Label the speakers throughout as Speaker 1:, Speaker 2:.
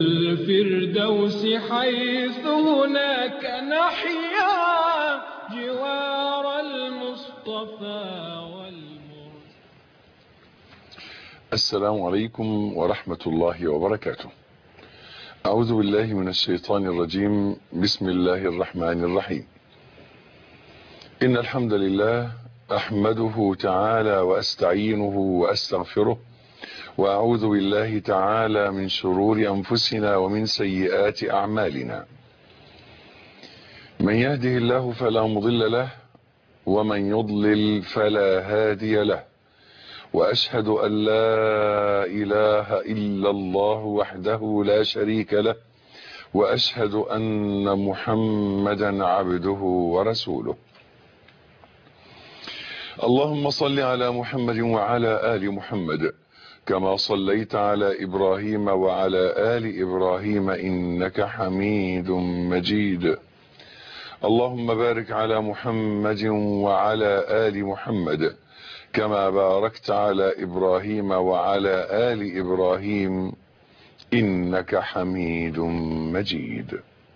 Speaker 1: الفردوس حيث هناك نحيا جوار المصطفى والمرسل.
Speaker 2: السلام عليكم ورحمة الله وبركاته. أعوذ بالله من الشيطان الرجيم. بسم الله الرحمن الرحيم. إن الحمد لله أحمده تعالى وأستعينه وأستغفره، وأعوذ بالله تعالى من شرور أنفسنا ومن سيئات أعمالنا. من يهده الله فلا مضل له، ومن يضلل فلا هادي له، وأشهد أن لا إله إلا الله وحده لا شريك له، وأشهد أن محمدا عبده ورسوله. اللهم صل على محمد وعلى آل محمد كما صليت على إبراهيم وعلى آل إبراهيم إنك حميد مجيد. اللهم بارك على محمد وعلى آل محمد كما باركت على إبراهيم وعلى آل إبراهيم إنك حميد مجيد.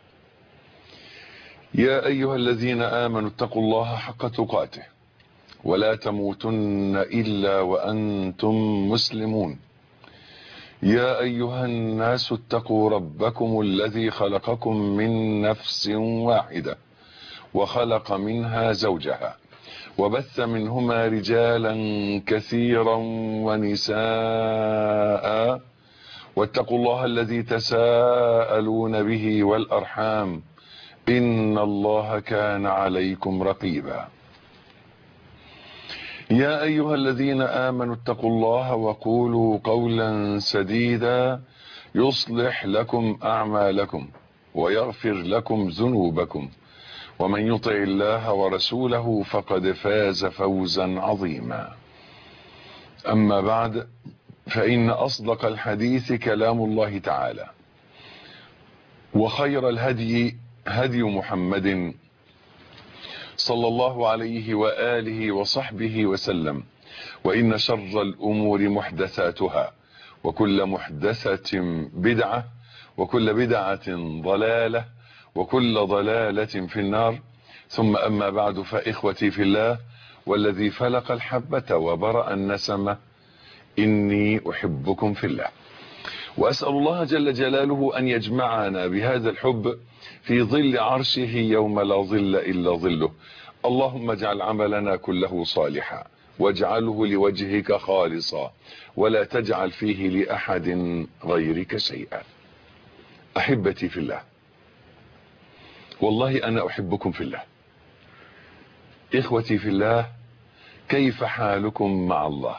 Speaker 2: يا أيها الذين آمنوا اتقوا الله حق تقاته ولا تموتن إلا وأنتم مسلمون. يا أيها الناس اتقوا ربكم الذي خلقكم من نفس واحدة وخلق منها زوجها وبث منهما رجالا كثيرا ونساء، واتقوا الله الذي تساءلون به والأرحام إن الله كان عليكم رقيبا. يا أيها الذين آمنوا اتقوا الله وقولوا قولا سديدا يصلح لكم أعمالكم ويغفر لكم ذنوبكم، ومن يطع الله ورسوله فقد فاز فوزا عظيما. أما بعد، فإن أصدق الحديث كلام الله تعالى، وخير الهدي هدي محمد صلى الله عليه وآله وصحبه وسلم، وإن شر الأمور محدثاتها، وكل محدثة بدعة، وكل بدعة ضلالة، وكل ضلالة في النار. ثم أما بعد، فإخوتي في الله والذي فلق الحبة وبرأ النسمة، إني أحبكم في الله، وأسأل الله جل جلاله أن يجمعنا بهذا الحب في ظل عرشه يوم لا ظل إلا ظله. اللهم اجعل عملنا كله صالحا، واجعله لوجهك خالصا، ولا تجعل فيه لأحد غيرك شيئا. أحبتي في الله، والله أنا أحبكم في الله. إخوتي في الله، كيف حالكم مع الله؟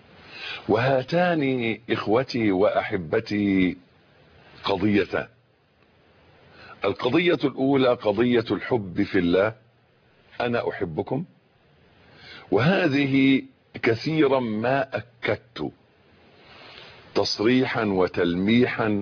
Speaker 2: وهاتان إخوتي وأحبتي قضيتان. القضية الأولى قضية الحب في الله، أنا أحبكم. وهذه كثيرا ما أكدت تصريحا وتلميحا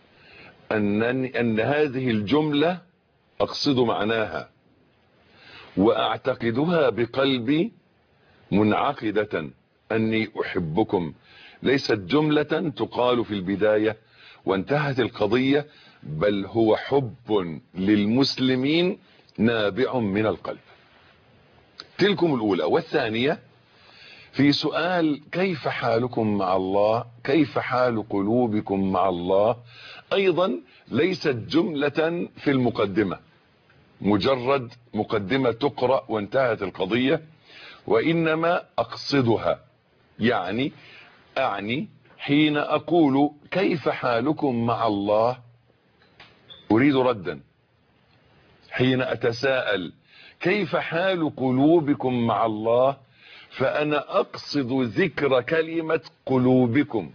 Speaker 2: أن هذه الجملة أقصد معناها وأعتقدها بقلبي منعقدة أني أحبكم، ليست جملة تقال في البداية وانتهت القضية، بل هو حب للمسلمين نابع من القلب. تلكم الأولى. والثانية في سؤال كيف حالكم مع الله، كيف حال قلوبكم مع الله، أيضا ليست جملة في المقدمة، مجرد مقدمة تقرأ وانتهت القضية، وإنما أقصدها، يعني أعني حين أقول كيف حالكم مع الله أريد ردا. حين أتساءل كيف حال قلوبكم مع الله، فأنا أقصد ذكر كلمة قلوبكم،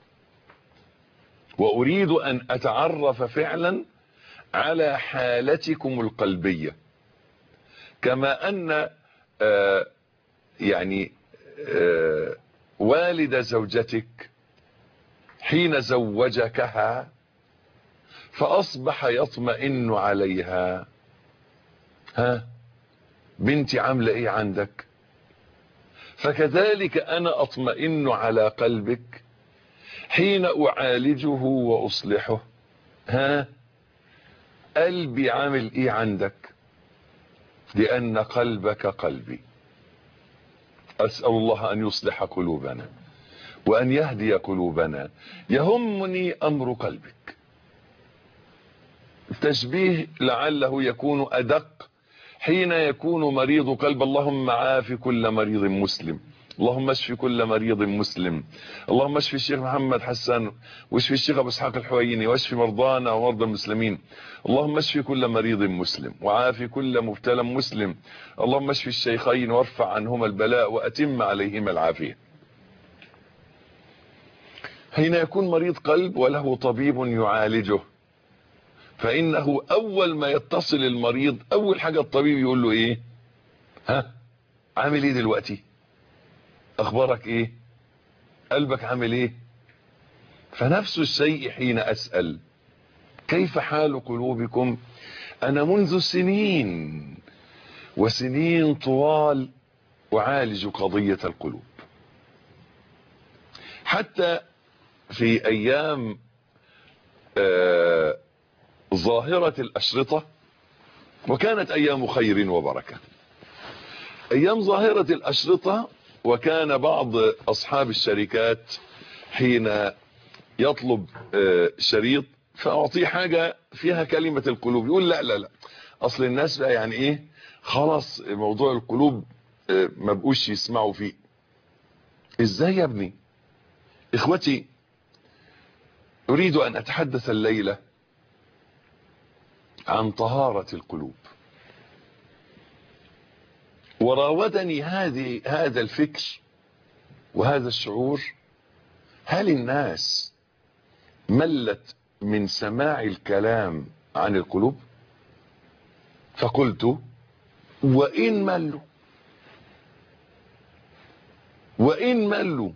Speaker 2: وأريد أن أتعرف فعلا على حالتكم القلبية. كما أن والد زوجتك حين زوجكها فأصبح يطمئن عليها، ها بنتي عاملة ايه عندك؟ فكذلك أنا أطمئن على قلبك حين أعالجه وأصلحه ها قلبي عامل ايه عندك؟ لان قلبك قلبي. اسأل الله ان يصلح قلوبنا وان يهدي قلوبنا. يهمني امر قلبك. تشبيه لعله يكون ادق حين يكون مريض قلب. اللهم عاف كل مريض مسلم، اللهم اشف كل مريض مسلم، اللهم اشف الشيخ محمد حسان واشف الشيخ ابو اسحاق الحويني واشف مرضانا ومرضى المسلمين. اللهم اشف كل مريض مسلم وعاف كل مبتلى مسلم. اللهم اشف الشيخين وارفع عنهما البلاء واتم عليهما العافية. حين يكون مريض قلب وله طبيب يعالجه، فانه اول ما يتصل المريض اول حاجة الطبيب يقول له ايه؟ ها عامل ايه دلوقتي؟ اخبارك ايه؟ قلبك عامل ايه؟ فنفس الشيء حين اسأل كيف حال قلوبكم؟ انا منذ سنين وسنين طوال اعالج قضية القلوب. حتى في ايام ظاهرة الاشرطة، وكانت ايام خير وبركة، ايام ظاهرة الاشرطة، وكان بعض اصحاب الشركات حين يطلب شريط فاعطيه حاجة فيها كلمة القلوب يقول لا لا لا، اصل الناس بقى يعني ايه خلاص موضوع القلوب ما بقوش يسمعوا فيه. ازاي يا ابني؟ اخوتي، اريد ان اتحدث الليلة عن طهارة القلوب. وراودني هذا الفكر وهذا الشعور. هل الناس ملت من سماع الكلام عن القلوب؟ فقلت وإن ملوا.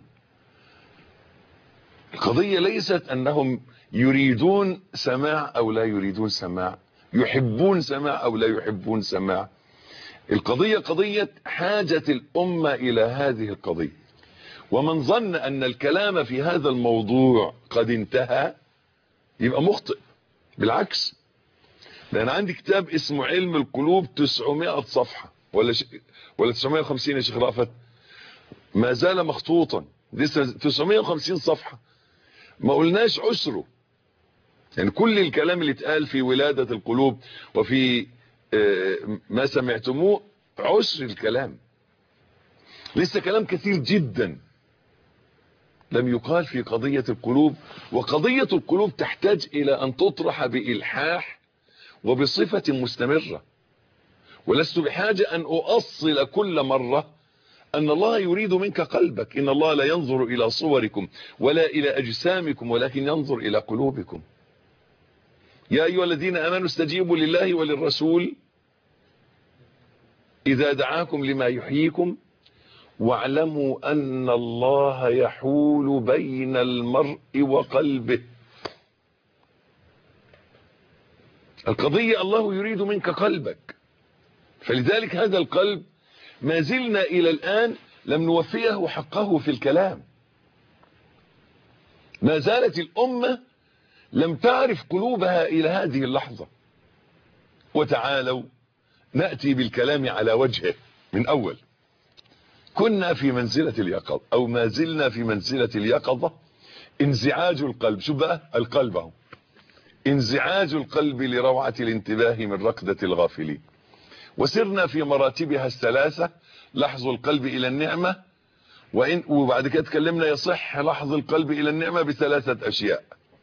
Speaker 2: القضية ليست أنهم يريدون سماع أو لا يريدون سماع، يحبون سماع أو لا يحبون سماع. القضية قضية حاجة الأمة إلى هذه القضية. ومن ظن أن الكلام في هذا الموضوع قد انتهى يبقى مخطئ. بالعكس، لأن عندي كتاب اسمه علم القلوب 900 صفحة ولا 950 يا شيخ رأفت، ما زال مخطوطا لسه 950 صفحة، ما قلناش عشره. يعني كل الكلام اللي اتقال في ولادة القلوب وفي ما سمعتموه عشر الكلام، لسه كلام كثير جدا لم يقال في قضية القلوب. وقضية القلوب تحتاج إلى أن تطرح بإلحاح وبصفة مستمرة، ولست بحاجة أن أؤصل كل مرة أن الله يريد منك قلبك. إن الله لا ينظر إلى صوركم ولا إلى أجسامكم ولكن ينظر إلى قلوبكم. يا أيها الذين آمنوا استجيبوا لله وللرسول إذا دعاكم لما يحييكم واعلموا أن الله يحول بين المرء وقلبه. القضية الله يريد منك قلبك، فلذلك هذا القلب ما زلنا إلى الآن لم نوفيه حقه في الكلام. ما زالت الأمة لم تعرف قلوبها إلى هذه اللحظة. وتعالوا نأتي بالكلام على وجهه من أول. كنا في منزلة اليقظة أو ما زلنا في منزلة اليقظة. انزعاج القلب، شو بقى القلب اهو، انزعاج القلب لروعة الانتباه من ركضة الغافلين. وسرنا في مراتبها الثلاثة. لحظ القلب إلى النعمة، وبعد كده تكلمنا يصح لحظ القلب إلى النعمة بثلاثة أشياء،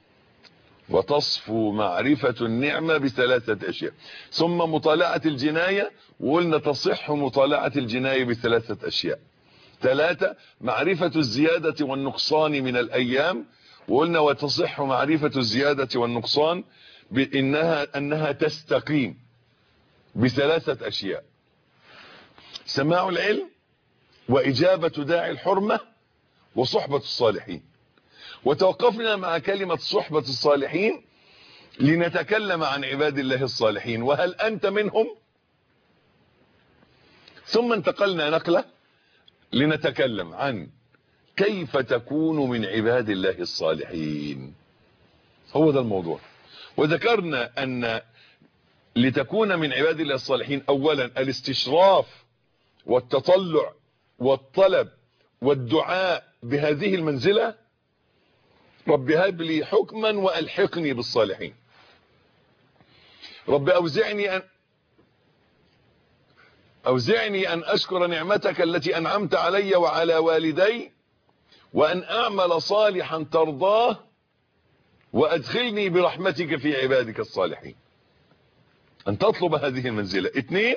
Speaker 2: وتصفو معرفة النعمة بثلاثة أشياء. ثم مطالعة الجناية، وقلنا تصح مطالعة الجناية بثلاثة أشياء. 3 معرفة الزيادة والنقصان من الأيام، وقلنا وتصح معرفة الزيادة والنقصان أنها تستقيم بثلاثة أشياء: سماع العلم، وإجابة داعي الحرمة، وصحبة الصالحين. وتوقفنا مع كلمة صحبة الصالحين لنتكلم عن عباد الله الصالحين، وهل أنت منهم؟ ثم انتقلنا نقلة لنتكلم عن كيف تكون من عباد الله الصالحين. هو ده الموضوع. وذكرنا أن لتكون من عباد الله الصالحين أولا الاستشراف والتطلع والطلب والدعاء بهذه المنزلة. رب هب لي حكما وألحقني بالصالحين. رب أوزعني أن أشكر نعمتك التي أنعمت علي وعلى والدي وأن أعمل صالحا ترضاه وأدخلني برحمتك في عبادك الصالحين. أن تطلب هذه المنزلة. 2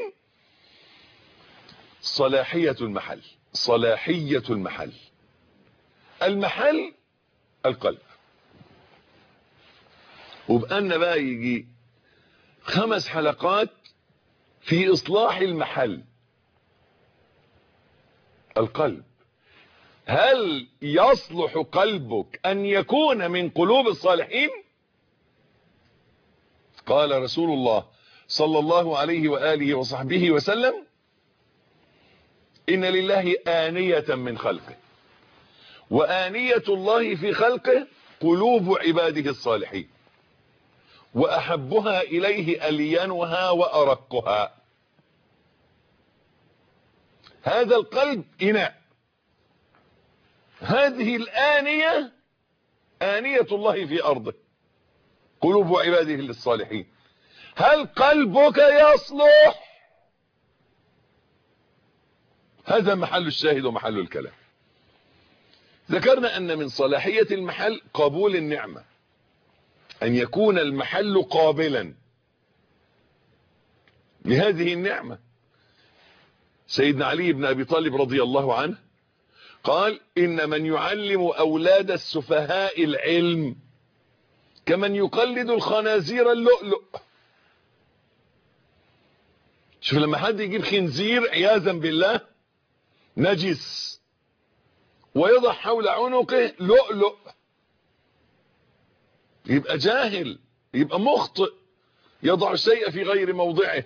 Speaker 2: صلاحية المحل. صلاحية المحل. المحل القلب. وبقالنا بقى يجي 5 حلقات في إصلاح المحل القلب. هل يصلح قلبك أن يكون من قلوب الصالحين؟ قال رسول الله صلى الله عليه وآله وصحبه وسلم: إن لله آنية من خلقه، وآنية الله في خلقه قلوب عباده الصالحين، وأحبها إليه ألينها وأرقها. هذا القلب إناء، هذه الآنية آنية الله في أرضه، قلوب عباده للصالحين. هل قلبك يصلح؟ هذا محل الشاهد ومحل الكلام. ذكرنا أن من صلاحية المحل قبول النعمة، أن يكون المحل قابلا لهذه النعمة. سيدنا علي بن أبي طالب رضي الله عنه قال: إن من يعلم أولاد السفهاء العلم كمن يقلد الخنازير اللؤلؤ. شوف لما حد يجيب خنزير عياذا بالله نجس ويضع حول عنقه لؤلؤ، يبقى جاهل، يبقى مخطئ، يضع الشيء في غير موضعه.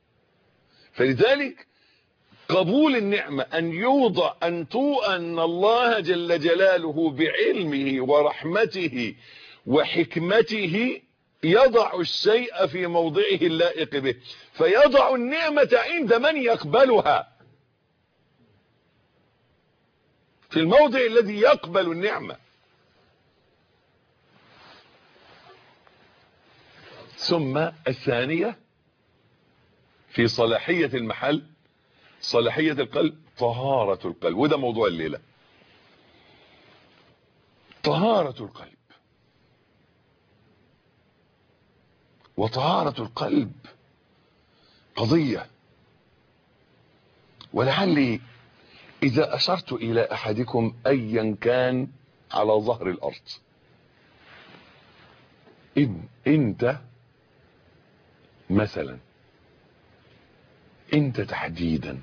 Speaker 2: فلذلك قبول النعمة أن يوضع أن الله جل جلاله بعلمه ورحمته وحكمته يضع الشيء في موضعه اللائق به، فيضع النعمة عند من يقبلها، في الموضع الذي يقبل النعمة. ثم الثانية في صلاحية المحل، صلاحية القلب، طهارة القلب. وده موضوع الليلة، طهارة القلب. وطهارة القلب قضية، ولعلي إذا أشرت إلى أحدكم أيا كان على ظهر الأرض، أنت مثلا، أنت تحديدا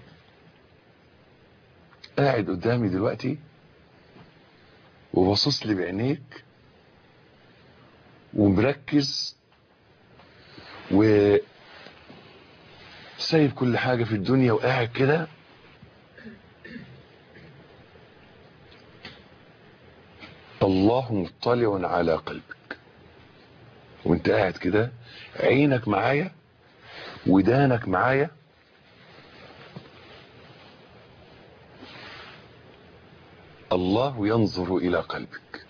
Speaker 2: قاعد قدامي دلوقتي وبصص لي بعينيك ومركز وسايب كل حاجة في الدنيا وقاعد كده، الله مطلع على قلبك. وانت قاعد كده عينك معايا ودانك معايا، الله ينظر الى قلبك.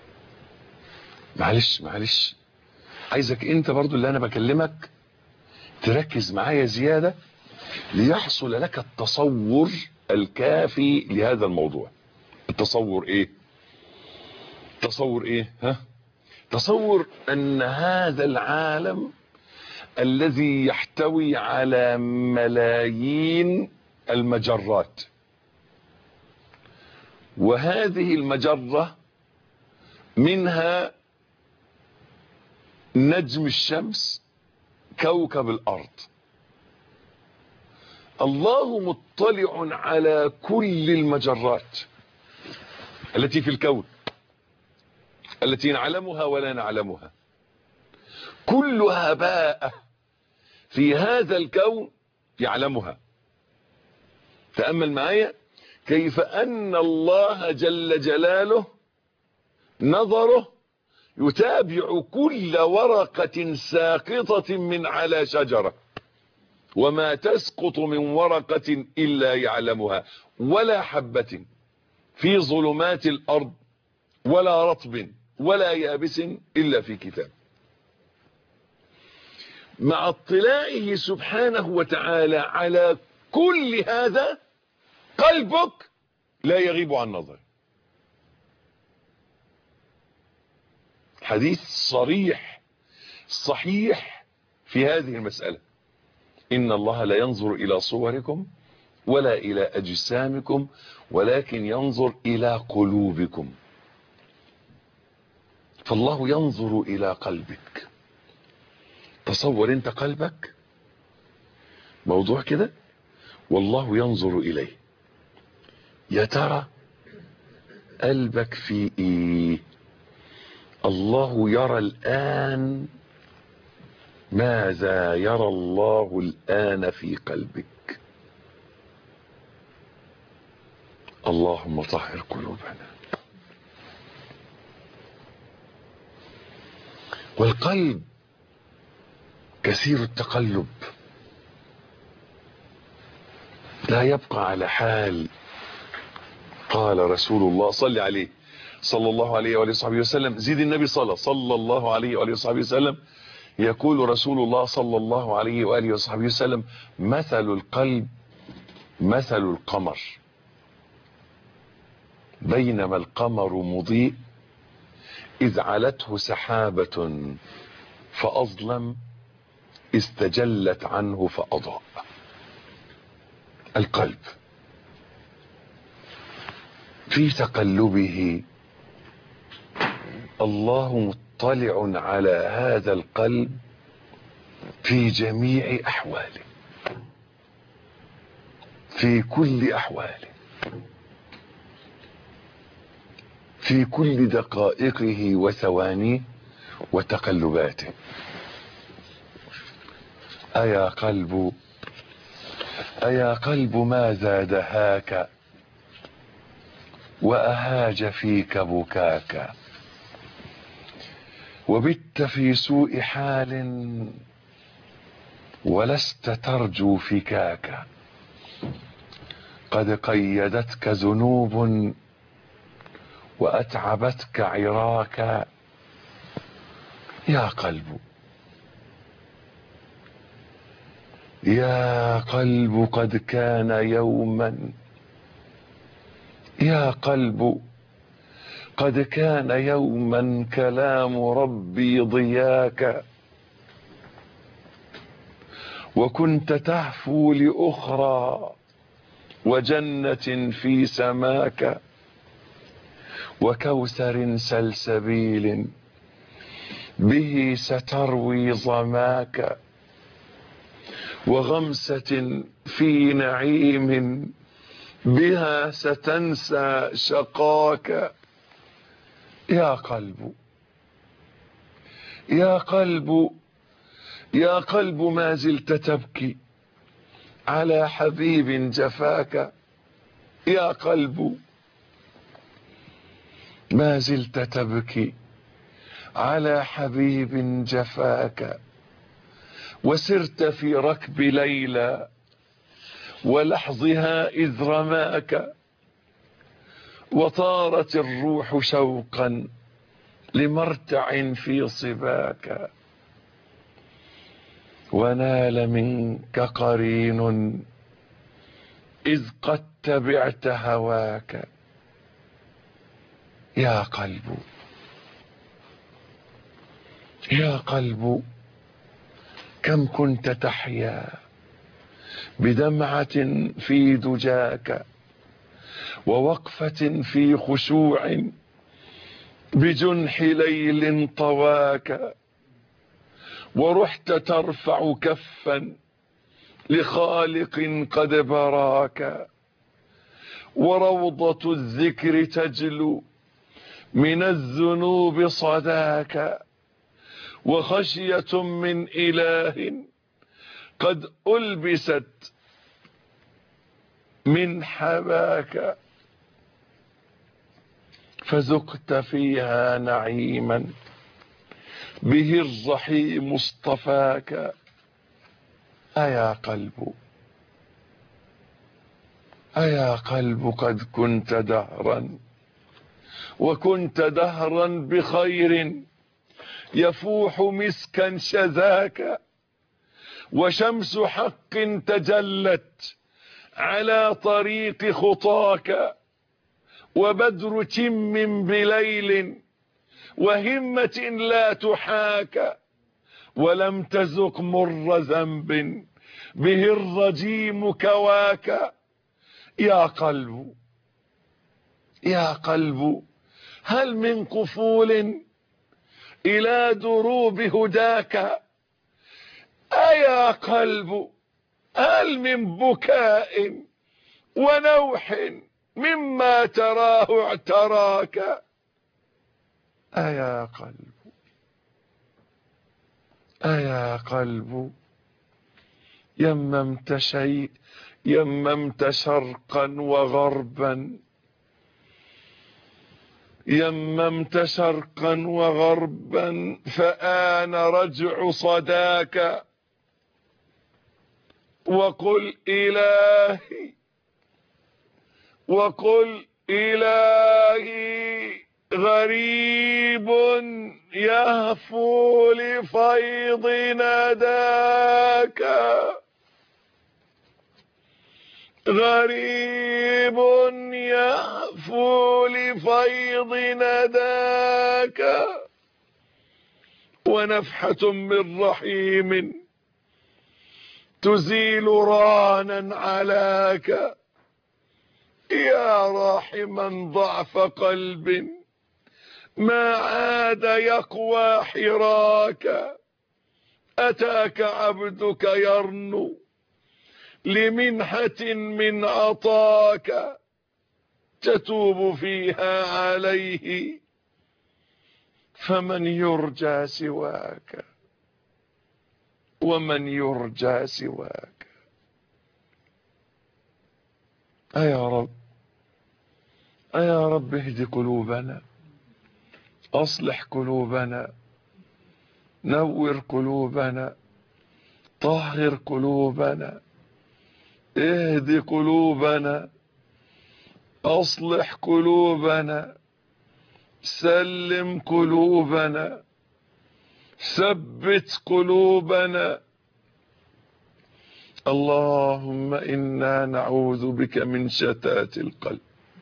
Speaker 2: معلش عايزك انت برضو اللي انا بكلمك تركز معايا زيادة ليحصل لك التصور الكافي لهذا الموضوع. التصور ايه؟ تصور ان هذا العالم الذي يحتوي على ملايين المجرات، وهذه المجرة منها نجم الشمس، كوكب الأرض. الله مطلع على كل المجرات التي في الكون، التي نعلمها ولا نعلمها، كلها باء في هذا الكون يعلمها. تأمل معايا كيف أن الله جل جلاله نظره يتابع كل ورقة ساقطة من على شجرة، وما تسقط من ورقة إلا يعلمها، ولا حبة في ظلمات الأرض ولا رطب ولا يابس إلا في كتاب. مع اطلاعه سبحانه وتعالى على كل هذا قلبك لا يغيب عن نظر. حديث صريح صحيح في هذه المسألة: إن الله لا ينظر إلى صوركم ولا إلى أجسامكم ولكن ينظر إلى قلوبكم. فالله ينظر إلى قلبك. تصور انت قلبك موضوع كده والله ينظر إليه. يا ترى قلبك في ايه؟ الله يرى الآن ماذا يرى الله الآن في قلبك. اللهم طهر قلوبنا. والقلب كثير التقلب، لا يبقى على حال. قال رسول الله صلى عليه صلى الله عليه وآله وصحبه وسلم، زيد النبي صلى الله عليه وآله وصحبه وسلم، يقول رسول الله صلى الله عليه وآله وصحبه وسلم: مثل القلب مثل القمر، بينما القمر مضيء إذ علته سحابة فأظلم استجلت عنه فأضاء. القلب في تقلبه الله مطلع على هذا القلب في جميع أحواله، في كل أحواله، في كل دقائقه وثوانيه وتقلباته. أيا قلب ماذا دهاك وأهاج فيك بكاك، وبت في سوء حال ولست ترجو فكاك، قد قيدتك ذنوب وأتعبتك عراكا. يا قلب يا قلب قد كان يوما، يا قلب قد كان يوما كلام ربي ضياك، وكنت تهفو لأخرى وجنة في سماك، وكوثر سلسبيل به ستروي ظماك، وغمسة في نعيم بها ستنسى شقاك. يا قلب يا قلب يا قلب ما زلت تبكي على حبيب جفاك. يا قلب ما زلت تبكي على حبيب جفاك، وسرت في ركب ليلى ولحظها إذ رماك، وطارت الروح شوقا لمرتع في صباك، ونال منك قرين إذ قد تبعت هواك. يا قلب يا قلب كم كنت تحيا بدمعة في دجاك، ووقفة في خشوع بجنح ليل طواك، ورحت ترفع كفا لخالق قد براك، وروضة الذكر تجلو من الذنوب صداك، وخشية من إله قد ألبست من حباك، فذقت فيها نعيما به الرحيم اصطفاك. أيا قلب، أيا قلب قد كنت دهرا، وكنت دهرا بخير، يفوح مسكا شذاك، وشمس حق تجلت على طريق خطاك، وبدر تم بليل، وهمة لا تحاك، ولم تزق مر ذنب به الرجيم كواك. يا قلب، يا قلب، هل من قفول إلى دروب هداك؟ أيا قلب، هل من بكاء ونوح مما تراه اعتراك؟ أيا قلب، أيا قلب، يممت شرقا وغربا، يممت شرقا وغربا، فآن رجع صداك. وقل إلهي، وقل إلهي، غريب يهفو لفيض نداك، غريب يهفو لفيض نداك، ونفحة من رحيم تزيل رانا علاك. يا راحما ضعف قلب ما عاد يقوى حراك، أتاك عبدك يرنو لمنحة من عطاك، تتوب فيها عليه فمن يرجى سواك، ومن يرجى سواك. أيا رب، أيا رب، اهد قلوبنا، أصلح قلوبنا، نور قلوبنا، طهر قلوبنا، اهد قلوبنا، أصلح قلوبنا، سلم قلوبنا، ثبت قلوبنا. اللهم إنا نعوذ بك من شتات القلب.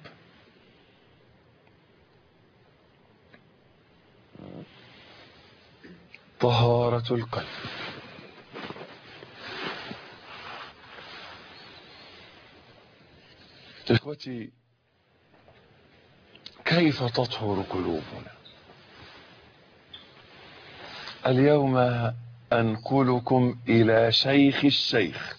Speaker 2: طهارة القلب. إخوتي، كيف تطهر قلوبنا؟ اليوم أنقلكم إلى شيخ الشيخ،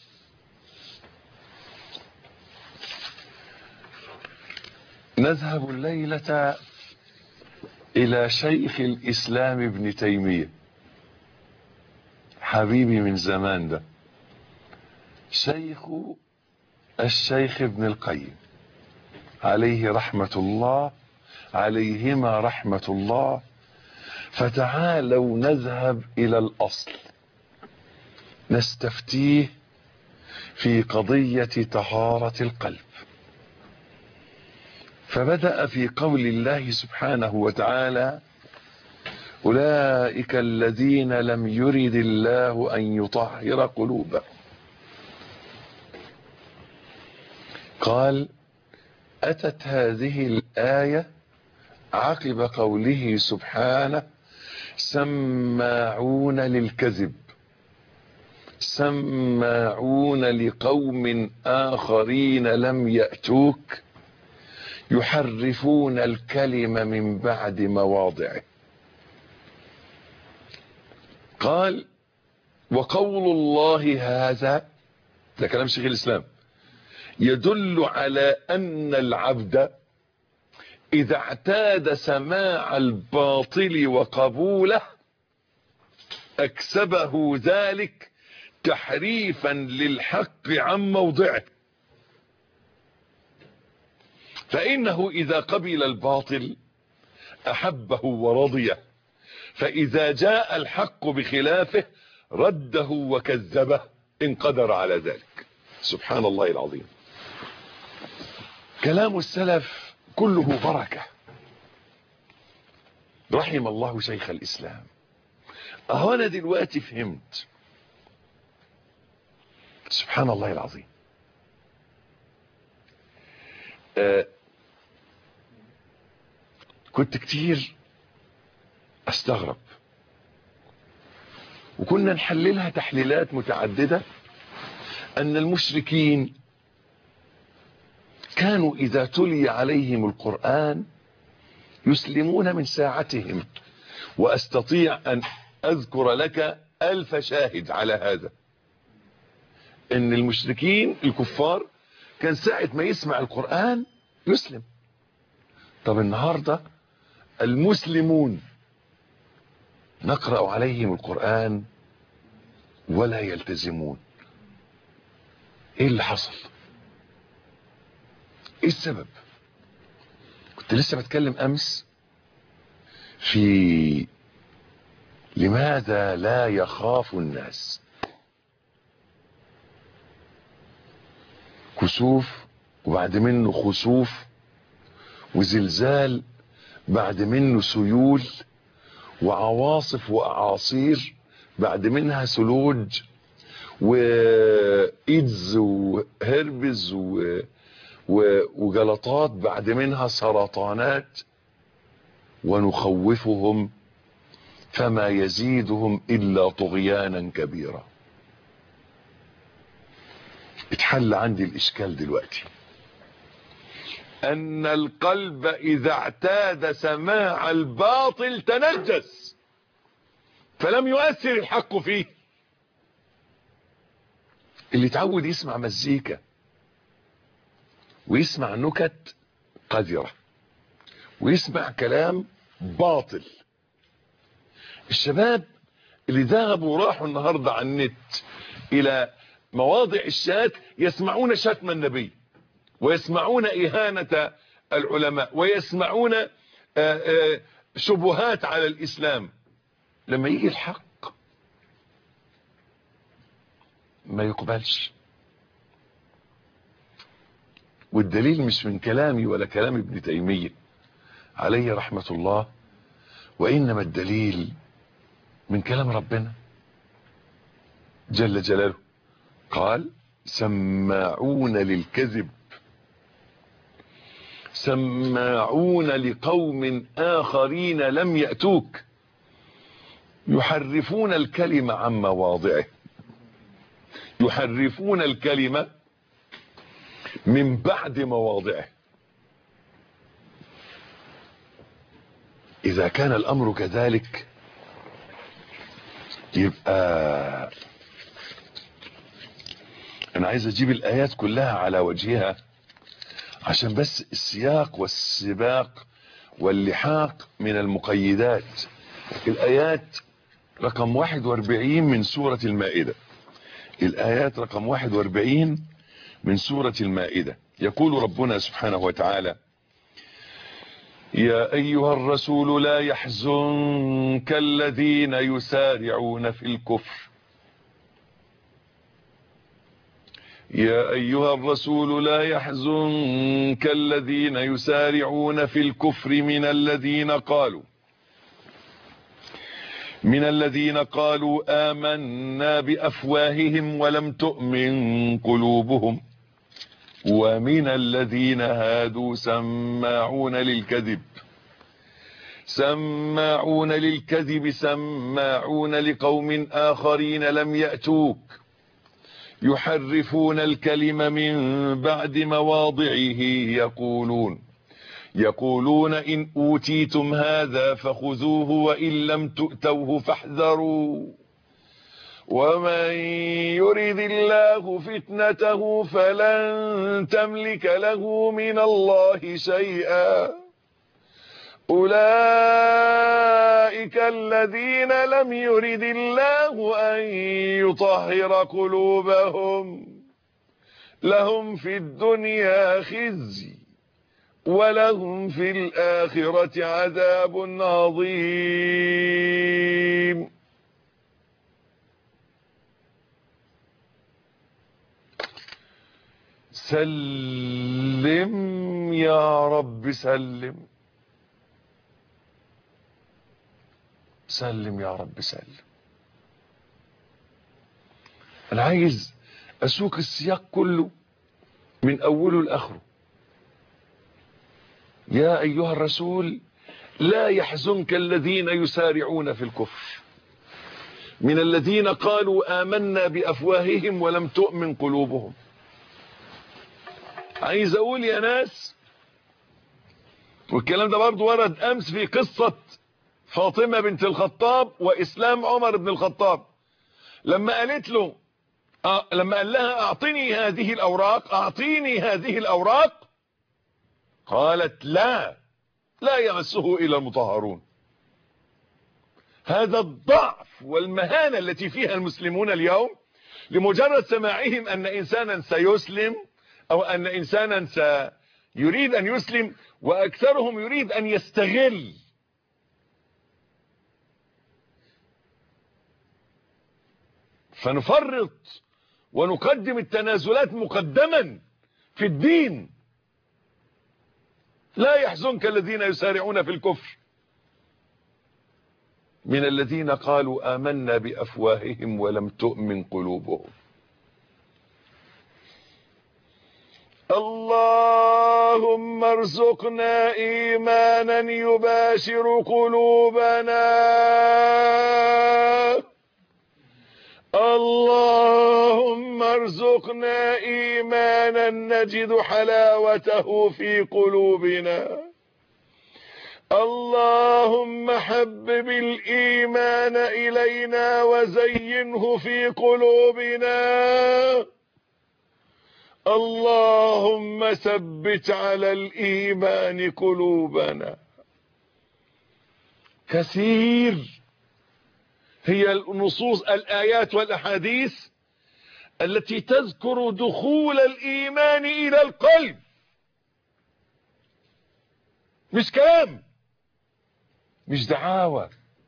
Speaker 2: نذهب الليلة إلى شيخ الإسلام ابن تيمية، حبيبي من زمان ده، الشيخ ابن القيم عليه رحمة الله، عليهما رحمة الله. فتعالوا نذهب إلى الأصل، نستفتيه في قضية طهارة القلب. فبدأ في قول الله سبحانه وتعالى: أولئك الذين لم يرد الله أن يطهر قلوبهم. قال: أتت هذه الآية عقب قوله سبحانه: سماعون للكذب، سماعون لقوم آخرين لم يأتوك، يحرفون الكلم من بعد مواضعه. قال: وقول الله هذا، ده كلام شيخ الإسلام، يدل على أن العبد إذا اعتاد سماع الباطل وقبوله أكسبه ذلك تحريفا للحق عن موضعه. فإنه إذا قبل الباطل أحبه ورضيه، فإذا جاء الحق بخلافه رده وكذبه إن قدر على ذلك. سبحان الله العظيم. كلام السلف كله بركة. رحم الله شيخ الإسلام. أنا دلوقتي فهمت. سبحان الله العظيم. كنت كتير استغرب، وكنا نحللها تحليلات متعددة، أن المشركين كانوا إذا تلي عليهم القرآن يسلمون من ساعتهم. وأستطيع أن أذكر لك 1000 شاهد على هذا، أن المشركين الكفار كان ساعة ما يسمع القرآن يسلم. طب النهاردة المسلمون نقرأ عليهم القرآن ولا يلتزمون. ايه اللي حصل؟ ايه السبب؟ كنت لسه بتكلم امس في لماذا لا يخاف الناس. كسوف وبعد منه خسوف، وزلزال بعد منه سيول، وعواصف واعاصير بعد منها ثلوج، وايدز وهربز وجلطات بعد منها سرطانات، ونخوفهم فما يزيدهم الا طغيانا كبيرا. اتحل عندي الاشكال دلوقتي، ان القلب اذا اعتاد سماع الباطل تنجس فلم يؤثر الحق فيه. اللي اتعود يسمع مزيكا ويسمع نكت قذرة ويسمع كلام باطل. الشباب اللي ذهبوا وراحوا النهاردة على النت الى مواضع الشات يسمعون شتم النبي، ويسمعون إهانة العلماء، ويسمعون شبهات على الإسلام. لما يجي الحق ما يقبلش. والدليل مش من كلامي ولا كلام ابن تيمية عليه رحمة الله، وإنما الدليل من كلام ربنا جل جلاله. قال: سماعون للكذب سماعون لقوم آخرين لم يأتوك يحرفون الكلمة عن مواضعه. يحرفون الكلمة من بعد مواضعه. إذا كان الأمر كذلك يبقى أنا عايز أجيب الآيات كلها على وجهها عشان بس السياق والسباق واللحاق من المقيدات. الآيات رقم 41 من سورة المائدة. الآيات رقم 41 من سورة المائدة. يقول ربنا سبحانه وتعالى: يا أيها الرسول لا يحزنك الذين يسارعون في الكفر. يا أيها الرسول لا يحزنك الذين يسارعون في الكفر من الذين قالوا آمنا بأفواههم ولم تؤمن قلوبهم ومن الذين هادوا سماعون للكذب سماعون لقوم آخرين لم يأتوك يحرفون الكلم من بعد مواضعه يقولون إن أوتيتم هذا فخذوه وإن لم تؤتوه فاحذروا ومن يرد الله فتنته فلن تملك له من الله شيئا أولئك الذين لم يرد الله أن يطهر قلوبهم لهم في الدنيا خزي ولهم في الآخرة عذاب عظيم. سلم يا رب سلم، سلم يا رب سلم. أنا عايز أسوق السياق كله من أوله لآخره. يا أيها الرسول لا يحزنك الذين يسارعون في الكفر من الذين قالوا آمنا بأفواههم ولم تؤمن قلوبهم. عايز أقول يا ناس، والكلام ده برضو ورد أمس في قصة فاطمة بنت الخطاب وإسلام عمر بن الخطاب، لما قالت له لما قال لها أعطيني هذه الأوراق، أعطيني هذه الأوراق، قالت لا يمسه إلا المطهرون. هذا الضعف والمهانة التي فيها المسلمون اليوم لمجرد سماعهم أن إنسانا سيسلم أو أن إنسانا سيريد أن يسلم، وأكثرهم يريد أن يستغل. فنفرط ونقدم التنازلات مقدما في الدين. لا يحزنك الذين يسارعون في الكفر من الذين قالوا آمنا بأفواههم ولم تؤمن قلوبهم. اللهم ارزقنا إيمانا يباشر قلوبنا، اللهم ارزقنا إيمانا نجد حلاوته في قلوبنا، اللهم حبب الإيمان إلينا وزينه في قلوبنا، اللهم ثبت على الإيمان قلوبنا. كثير هي النصوص الآيات والأحاديث التي تذكر دخول الإيمان إلى القلب، مش كلام، مش دعاوى.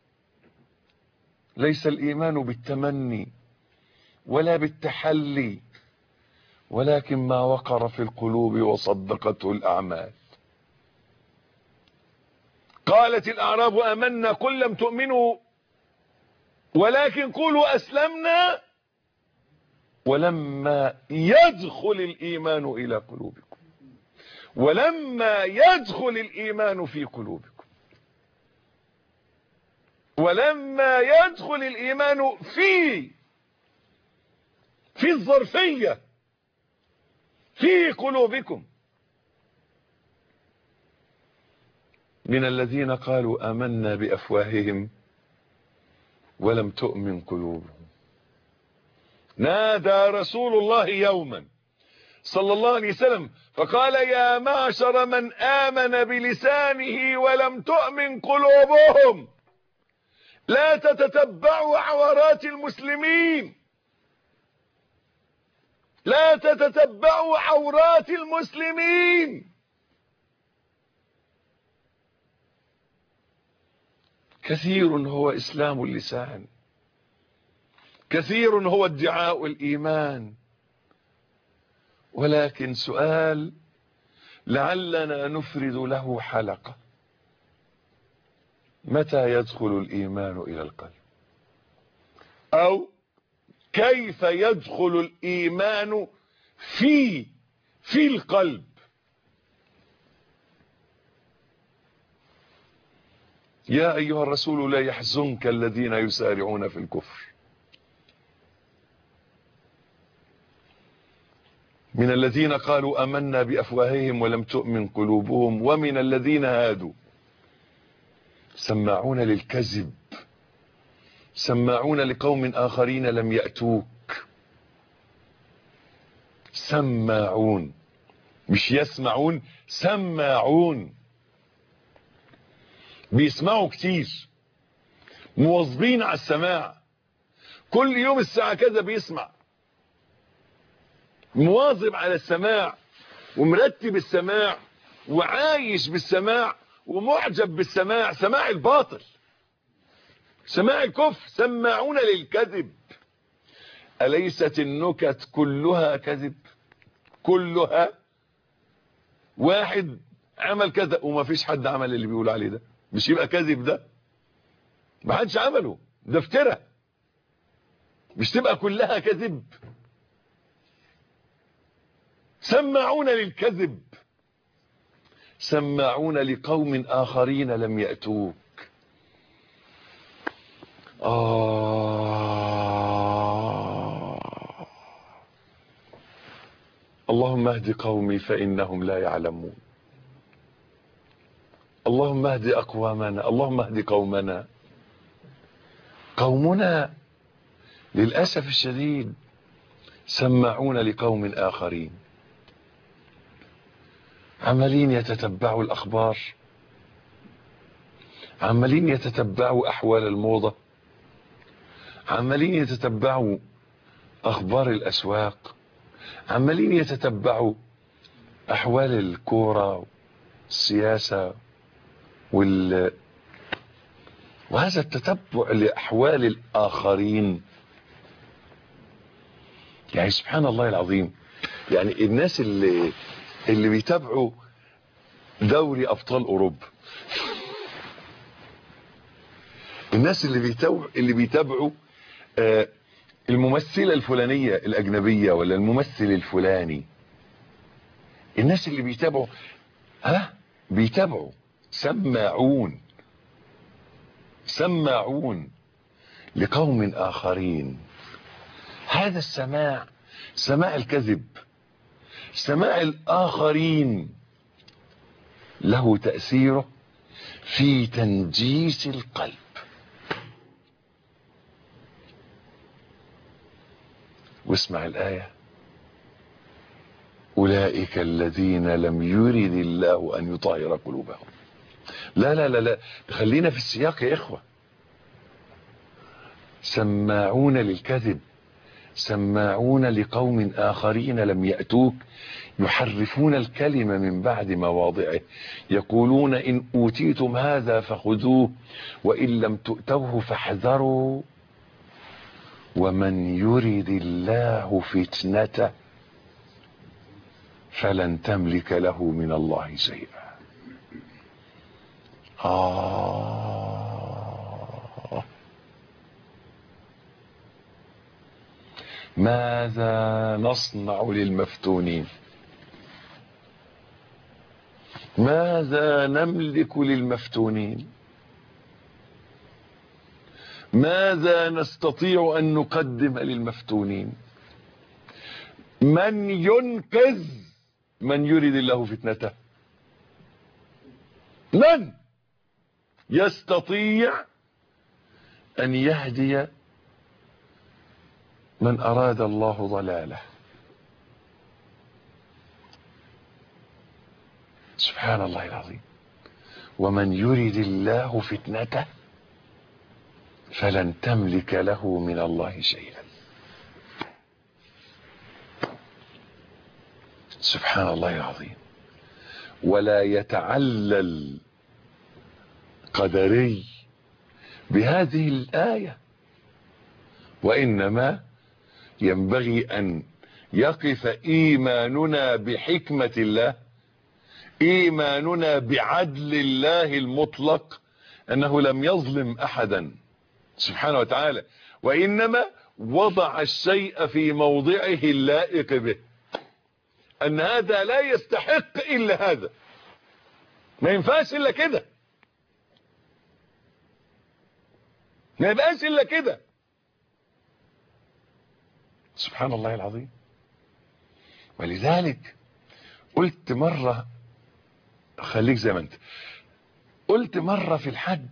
Speaker 2: ليس الإيمان بالتمني ولا بالتحلي، ولكن ما وقر في القلوب وصدقته الأعمال. قالت الأعراب آمنا قل لم تؤمنوا ولكن قولوا أسلمنا ولما يدخل الإيمان إلى قلوبكم، ولما يدخل الإيمان في قلوبكم، ولما يدخل الإيمان في الظرفية في قلوبكم. من الذين قالوا آمنا بأفواههم ولم تؤمن قلوبهم. نادى رسول الله يوما صلى الله عليه وسلم فقال يا معشر من آمن بلسانه ولم تؤمن قلوبهم لا تتتبعوا عورات المسلمين، لا تتتبعوا عورات المسلمين. كثير هو إسلام اللسان، كثير هو ادعاء الإيمان، ولكن سؤال لعلنا نفرد له حلقة: متى يدخل الإيمان إلى القلب؟ أو كيف يدخل الإيمان في القلب؟ يا أيها الرسول لا يحزنك الذين يسارعون في الكفر من الذين قالوا آمنا بأفواههم ولم تؤمن قلوبهم ومن الذين هادوا سماعون للكذب سماعون لقوم آخرين لم يأتوك. سماعون، مش يسمعون، سماعون. بيسمعوا كتير، مواظبين على السماع، كل يوم الساعة كذا بيسمع، مواظب على السماع ومرتب السماع وعايش بالسماع ومعجب بالسماع، سماع الباطل، سماع الكفر، سماعون للكذب. أليست النكت كلها كذب؟ كلها. واحد عمل كذا وما فيش حد عمل اللي بيقول عليه ده، مش يبقى كذب؟ ده ما حدش عمله، ده افترى، مش تبقى كلها كذب؟ سماعون للكذب، سماعون لقوم آخرين لم يأتوك. اللهم اهد قومي فإنهم لا يعلمون. اللهم اهد أقوامنا، اللهم اهد قومنا. قومنا للأسف الشديد سماعون لقوم آخرين، عمالين يتتبعوا الأخبار، عمالين يتتبعوا أحوال الموضة، عمالين يتتبعوا أخبار الأسواق، عمالين يتتبعوا أحوال الكورة، السياسة، وهذا التتبع لأحوال الآخرين. يعني سبحان الله العظيم، يعني الناس اللي بيتابعوا دوري أبطال أوروبا، الناس اللي بيتابعوا الممثلة الفلانية الأجنبية ولا الممثل الفلاني، الناس اللي بيتابعوا بيتابعوا سماعون، سماعون لقوم آخرين. هذا السماع سماع الكذب، سماع الآخرين، له تأثيره في تنجيس القلب. واسمع الآية: أولئك الذين لم يرد الله أن يطهر قلوبهم. لا لا لا لا، خلينا في السياق يا إخوة. سماعون للكذب، سماعون لقوم آخرين لم يأتوك، يحرفون الكلمة من بعد مواضعه، يقولون إن أوتيتم هذا فخذوه وإن لم تؤتوه فاحذروا ومن يرد الله فتنته فلن تملك له من الله شيئا. ماذا نصنع للمفتونين؟ ماذا نملك للمفتونين؟ ماذا نستطيع أن نقدم للمفتونين؟ من ينقذ من يريد الله فتنته؟ من يستطيع أن يهدي من أراد الله ضلاله؟ سبحان الله العظيم. ومن يريد الله فتنته فلن تملك له من الله شيئا. سبحان الله العظيم. ولا يتعلل قدري بهذه الآية، وإنما ينبغي أن يقف إيماننا بحكمة الله، إيماننا بعدل الله المطلق، أنه لم يظلم أحدا سبحانه وتعالى، وإنما وضع الشيء في موضعه اللائق به، أن هذا لا يستحق إلا هذا، ما ينفعش إلا كده، ما يبقاش إلا كده. سبحان الله العظيم. ولذلك قلت مرة، خليك زي ما انت قلت مرة في الحج،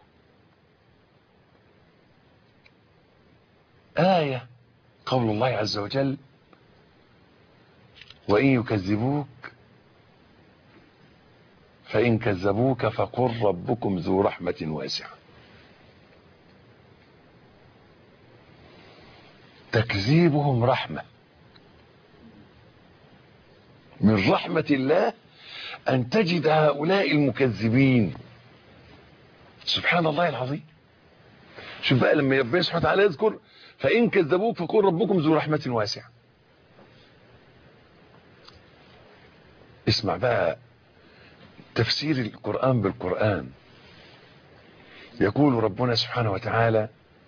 Speaker 2: آية قول الله عز وجل: وإن يكذبوك فإن كذبوك فقل ربكم ذو رحمة واسعة. تكذيبهم رحمة من رحمة الله، أن تجد هؤلاء المكذبين. سبحان الله العظيم. شوف بقى لما ربنا سبحانه وتعالى يذكر فإن كذبوك فقل ربكم ذو رحمة واسعة. اسمع بقى تفسير القرآن بالقرآن. يقول ربنا سبحانه وتعالى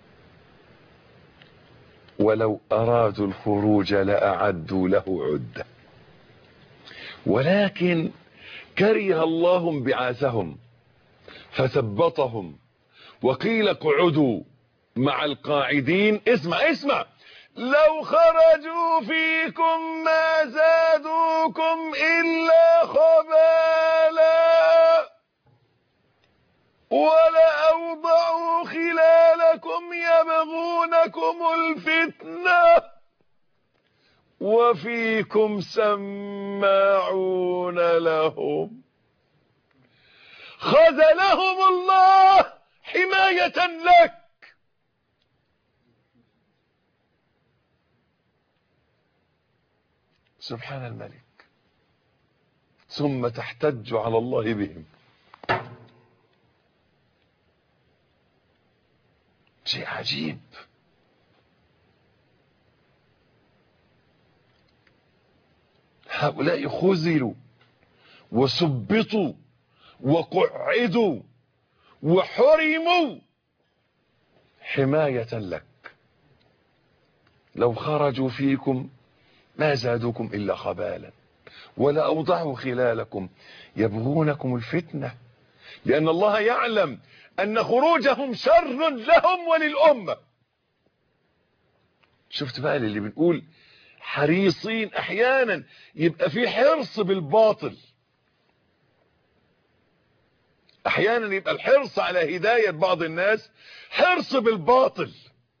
Speaker 2: ولو أرادوا الخروج لأعدوا له عدة ولكن كره الله انبعاثهم فثبطهم وقيل اقعدوا مع القاعدين. اسمع لو خرجوا فيكم ما زادوكم إلا خبالا ولأوضعوا خلالكم يبغونكم الفتنة وفيكم سماعون لهم خذلهم الله حماية لك. سبحان الملك. ثم تحتج على الله بهم. شيء عجيب. هؤلاء خذلوا وسبطوا وقعدوا وحرموا حماية لك. لو خرجوا فيكم ما زادوكم إلا خبالا ولا أوضعوا خلالكم يبغونكم الفتنة لأن الله يعلم أن خروجهم شر لهم وللأمة. شفت بقى اللي بنقول حريصين أحيانا يبقى في حرص بالباطل، أحيانا يبقى الحرص على هداية بعض الناس حرص بالباطل.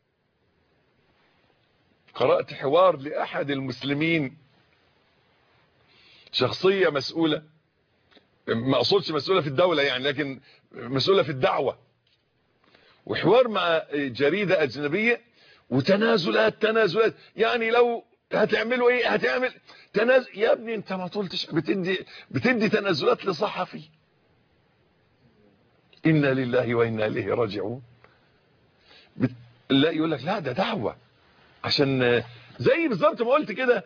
Speaker 2: قرأت حوار لأحد المسلمين، شخصية مسؤولة، ما أقصدش مسؤولة في الدولة يعني، لكن مسؤولة في الدعوة، وحوار مع جريدة أجنبية وتنازلات يعني لو هتعملوا ايه هتعمل تنازل. يا ابني انت ما طولتش بتدي تنازلات لصحفي. إنا لله وإنا إليه راجعون. لا يقول لك لا ده دعوة، عشان زي بالظبط ما قلت كده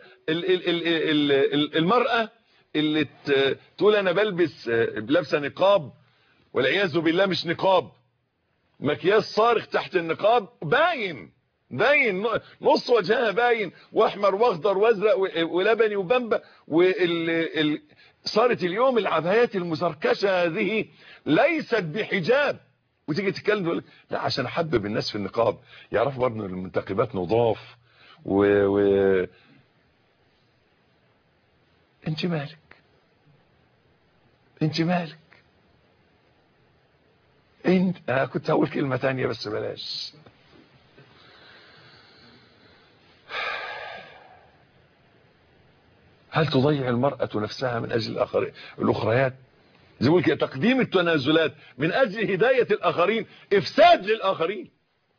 Speaker 2: المرأة اللي تقول انا بلبس لابسه نقاب والعياذ بالله مش نقاب، مكياج صارخ تحت النقاب باين نص وجهها باين واحمر واخضر وازرق ولبني وبمبا. صارت اليوم العبايات المزركشه هذه ليست بحجاب، وتيجي تتكلم تقول لا عشان احبب الناس في النقاب يعرفوا برضه ان المنتقبات نضاف انت مالك انت كنت هقول كلمة تانية بس بلاش. هل تضيع المرأة نفسها من اجل الاخريات؟ زي ما كده تقديم التنازلات من اجل هداية الاخرين افساد للاخرين.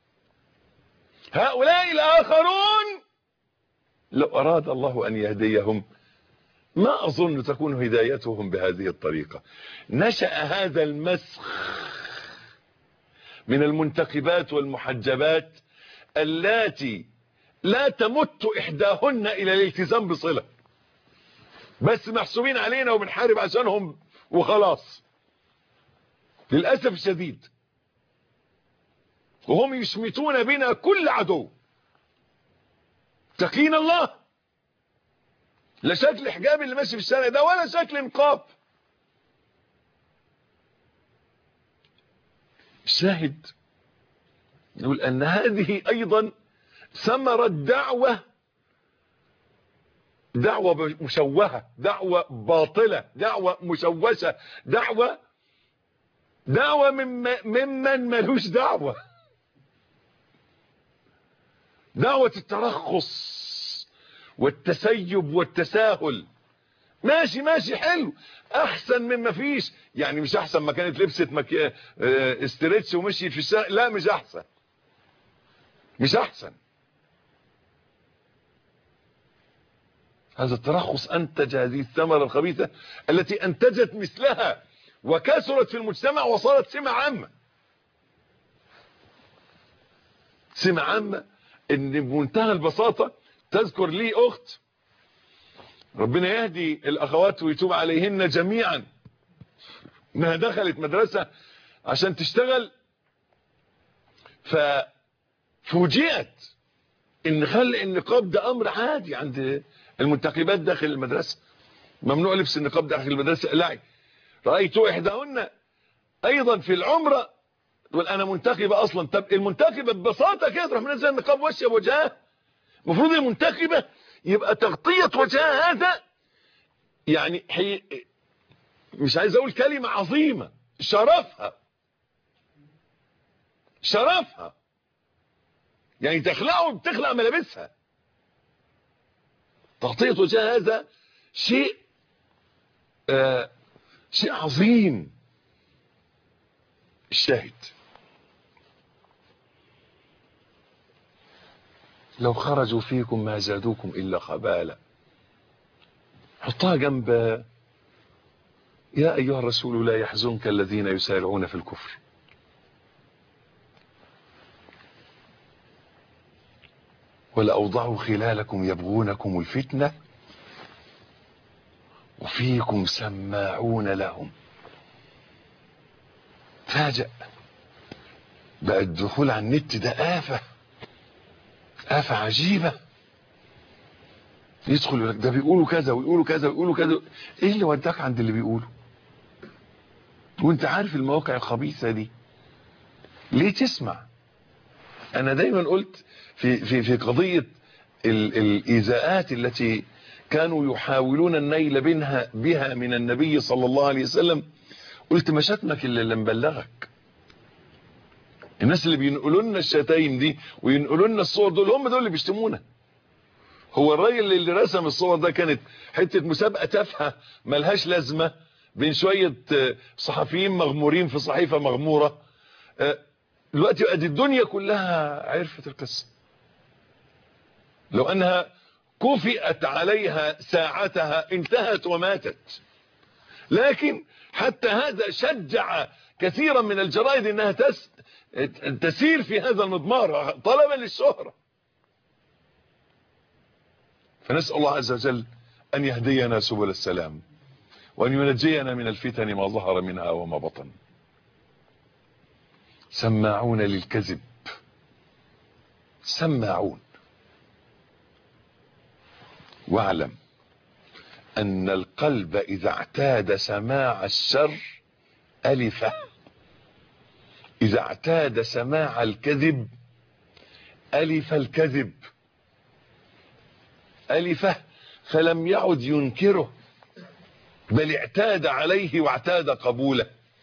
Speaker 2: هؤلاء الاخرون لو اراد الله ان يهديهم ما اظن تكون هدايتهم بهذه الطريقة. نشأ هذا المسخ من المنتقبات والمحجبات اللاتي لا تمت احداهن الى الالتزام بصلة، بس محسوبين علينا وبنحارب عشانهم وخلاص للأسف الشديد، وهم يشمتون بنا كل عدو. تقين الله، لا شكل حجاب اللي ماشي في الشارع ده ولا شكل نقاب. الشاهد نقول ان هذه ايضا ثمرة دعوة مشوهة، دعوة باطلة، دعوة مشوشة، دعوة ممن ملوش دعوة، دعوة الترخص والتسيب والتساهل. ماشي حلو، احسن مما فيش يعني، مش احسن ما كانت لبست استريتش ومشيت في الشارع، لا مش احسن. هذا الترخص أنتج هذه الثمرة الخبيثة التي أنتجت مثلها وكثرت في المجتمع وصارت سمة عامة. سمة عامة ان بمنتهى البساطة تذكر لي اخت، ربنا يهدي الاخوات ويتوب عليهن جميعا، انها دخلت مدرسة عشان تشتغل، ففوجئت ان خلق النقاب ده امر عادي عند المنتقبات داخل المدرسة، ممنوع لبس النقاب داخل المدرسة. لا، رأيت احداهن ايضا في العمرة تقول انا منتقبة اصلا. طب المنتقبة ببساطة كده تروح منزل النقاب وشها بوجهها؟ المفروض المنتقبة يبقى تغطية وجهها هذا يعني مش عايز اقول كلمة عظيمة، شرفها يعني بتخلع ملابسها. تغطية وجهها هذا شيء شيء عظيم. الشاهد لو خرجوا فيكم ما زادوكم إلا خبالا. حطها جنب يا أيها الرسول لا يحزنك الذين يسارعون في الكفر. ولأوضعوا خلالكم يبغونكم الفتنة وفيكم سماعون لهم. فاجأ بقى الدخول على النت ده آفة عجيبة. يدخل يقول لك ده بيقولوا كذا ويقولوا كذا ويقولوا كذا. ايه اللي وداك عند اللي بيقولوا وانت عارف المواقع الخبيثة دي؟ ليه تسمع؟ انا دايما قلت في قضية الإيذاءات التي كانوا يحاولون النيل بها من النبي صلى الله عليه وسلم، قلت ما شتمك الا اللي مبلغك. الناس اللي بينقلوا لنا الشتايم دي وينقلوا لنا الصور دول هم دول اللي بيشتمونا. هو الراجل اللي رسم الصور ده كانت حتة مسابقة تافهة ملهاش لازمة بين شوية صحفيين مغمورين في صحيفة مغمورة. دلوقتي بقت الدنيا كلها عرفت القصة. لو انها كفئت عليها ساعتها انتهت وماتت. لكن حتى هذا شجع كثيرا من الجرائد انها تسير في هذا المضمار طلبا للشهرة. فنسأل الله عز وجل أن يهدينا سبل السلام وأن ينجينا من الفتن ما ظهر منها وما بطن. سماعون للكذب، سماعون. واعلم أن القلب إذا اعتاد سماع الشر ألفه، إذا اعتاد سماع الكذب ألف الكذب، ألفه فلم يعد ينكره بل اعتاد عليه واعتاد قبوله.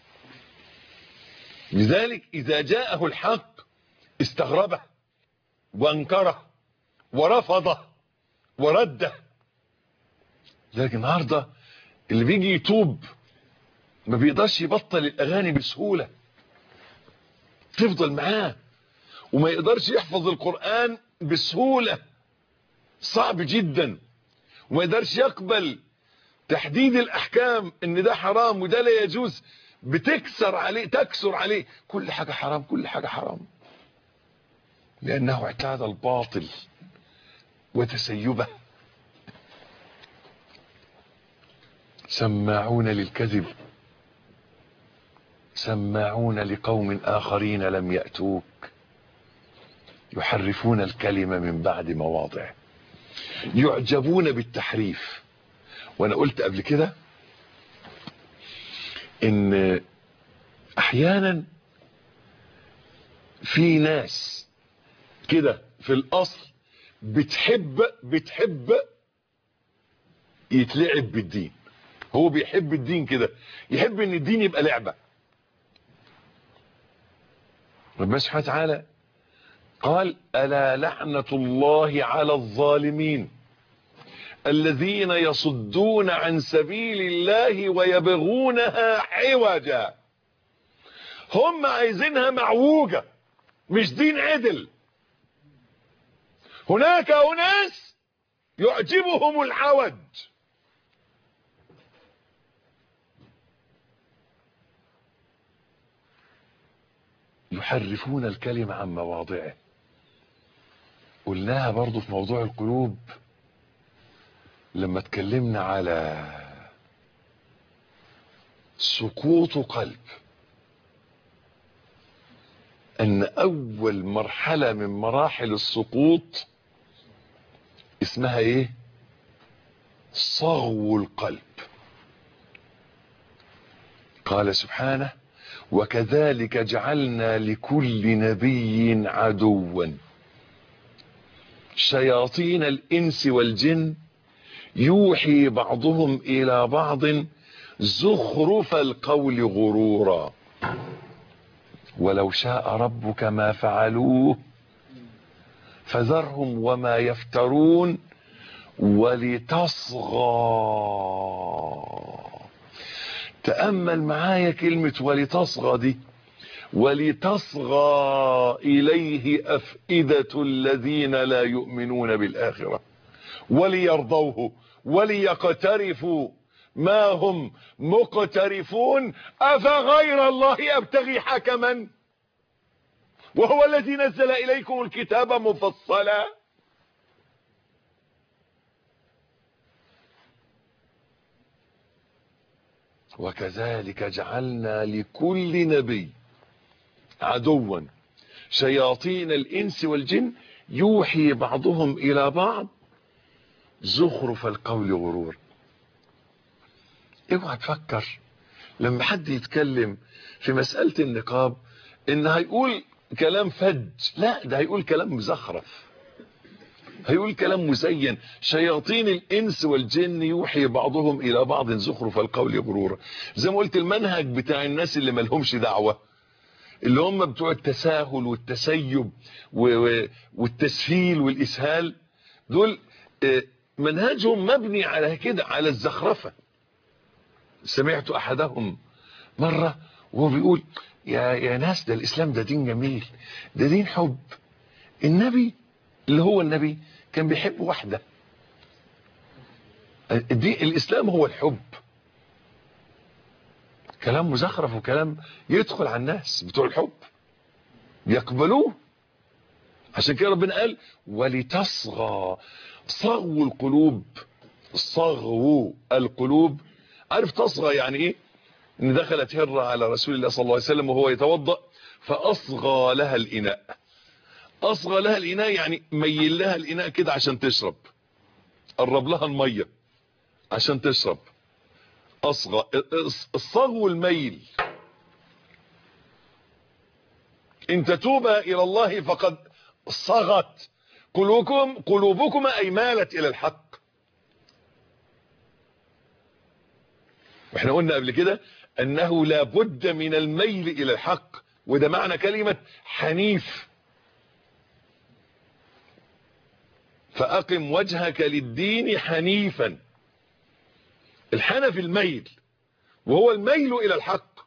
Speaker 2: لذلك إذا جاءه الحق استغربه وانكره ورفضه ورده. لكن النهارده اللي بيجي يتوب ما بيقدرش يبطل الأغاني بسهولة، تفضل معاه، وما يقدرش يحفظ القرآن بسهولة، صعب جدا، وما يقدرش يقبل تحديد الأحكام ان ده حرام وده لا يجوز، بتكسر عليه كل حاجة حرام، كل حاجة حرام، لأنه اعتاد الباطل وتسيبه. سماعون للكذب سماعون لقوم آخرين لم يأتوك يحرفون الكلمة من بعد مواضعه، يعجبون بالتحريف. وانا قلت قبل كده ان احيانا في ناس كده في الاصل بتحب يتلعب بالدين. هو بيحب الدين كده، يحب ان الدين يبقى لعبة. ربنا سبحانه وتعالى قال ألا لعنة الله على الظالمين الذين يصدون عن سبيل الله ويبغونها عوجا. هم عايزينها معوجة، مش دين عدل. هناك أناس يعجبهم العوج. يحرفون الكلمة عن مواضعه. قلناها برضو في موضوع القلوب لما اتكلمنا على سقوط قلب، ان اول مرحلة من مراحل السقوط اسمها ايه؟ صغو القلب. قال سبحانه: وكذلك جعلنا لكل نبي عدوا شياطين الانس والجن يوحي بعضهم الى بعض زخرف القول غرورا ولو شاء ربك ما فعلوه فذرهم وما يفترون ولتصغى. تأمل معايا كلمة ولتصغى دي. ولتصغى إليه أفئدة الذين لا يؤمنون بالآخرة وليرضوه وليقترفوا ما هم مقترفون أفغير الله أبتغي حكما وهو الذي نزل إليكم الكتاب مفصلا. وكذلك جعلنا لكل نبي عدوا شياطين الإنس والجن يوحي بعضهم إلى بعض زخرف القول غرور. اوعى تفكر لما حد يتكلم في مسألة النقاب ان هيقول كلام فج، لا، ده هيقول كلام مزخرف، هيقول كلام مزين. شياطين الانس والجن يوحي بعضهم الى بعض زخرف القول غرورا. زي ما قلت المنهج بتاع الناس اللي مالهمش دعوة، اللي هم بتوع التساهل والتسيب والتسهيل والاسهال، دول منهجهم مبني على كده، على الزخرفة. سمعت احدهم مرة وهو بيقول يا ناس ده الاسلام ده دين جميل، ده دين حب. النبي اللي هو النبي كان بيحب واحدة. الاسلام هو الحب. كلام مزخرف وكلام يدخل على الناس بتوع الحب يقبلوه. عشان كده ربنا قال ولتصغى. صغو القلوب، صغو القلوب. عارف تصغى يعني ايه؟ ان دخلت هرة على رسول الله صلى الله عليه وسلم وهو يتوضأ فاصغى لها الاناء. اصغى لها الاناء يعني ميل لها الاناء كده عشان تشرب، قرب لها المية عشان تشرب. اصغى. الصغو الميل. ان تتوبا الى الله فقد صغت قلوبكما اي مالت الى الحق. واحنا قلنا قبل كده انه لا بد من الميل الى الحق، وده معنى كلمة حنيف. فاقم وجهك للدين حنيفا. الحنف الميل، وهو الميل الى الحق.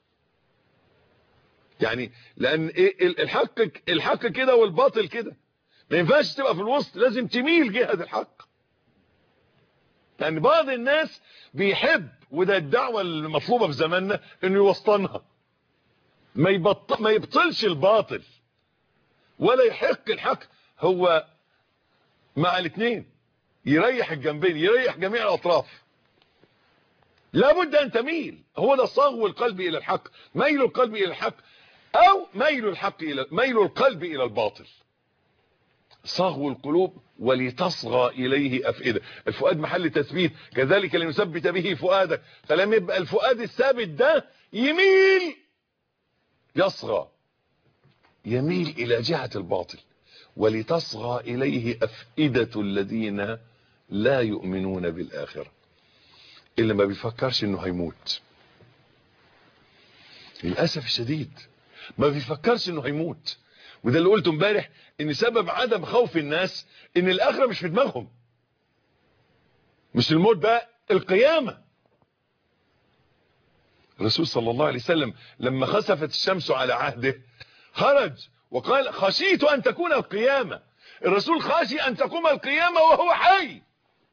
Speaker 2: يعني لان ايه الحق كده والباطل كده، ما ينفعش تبقى في الوسط، لازم تميل جهة الحق. يعني بعض الناس بيحب، وده الدعوة المطلوبة في زماننا، انه يوسطنها، ما يبطلش الباطل ولا يحق الحق، هو مع الاثنين، يريح الجنبين، يريح جميع الاطراف. لابد ان تميل. هو ده صغو القلب الى الحق، ميل القلب الى الحق، او ميل القلب الى الباطل. صغو القلوب ولتصغى اليه افئده. الفؤاد محل تثبيت، كذلك لنثبت به فؤادك. فلما يبقى الفؤاد الثابت ده يميل، يصغى، يميل الى جهة الباطل. ولتصغى اليه افئدة الذين لا يؤمنون بالاخرة. اللي ما بيفكرش انه هيموت، للاسف الشديد ما بيفكرش انه هيموت. وده اللي قلته امبارح، ان سبب عدم خوف الناس ان الاخره مش في دماغهم. مش الموت بقى، القيامه. الرسول صلى الله عليه وسلم لما خسفت الشمس على عهده خرج وقال خشيت ان تكون القيامه. الرسول خاشي ان تقوم القيامه وهو حي.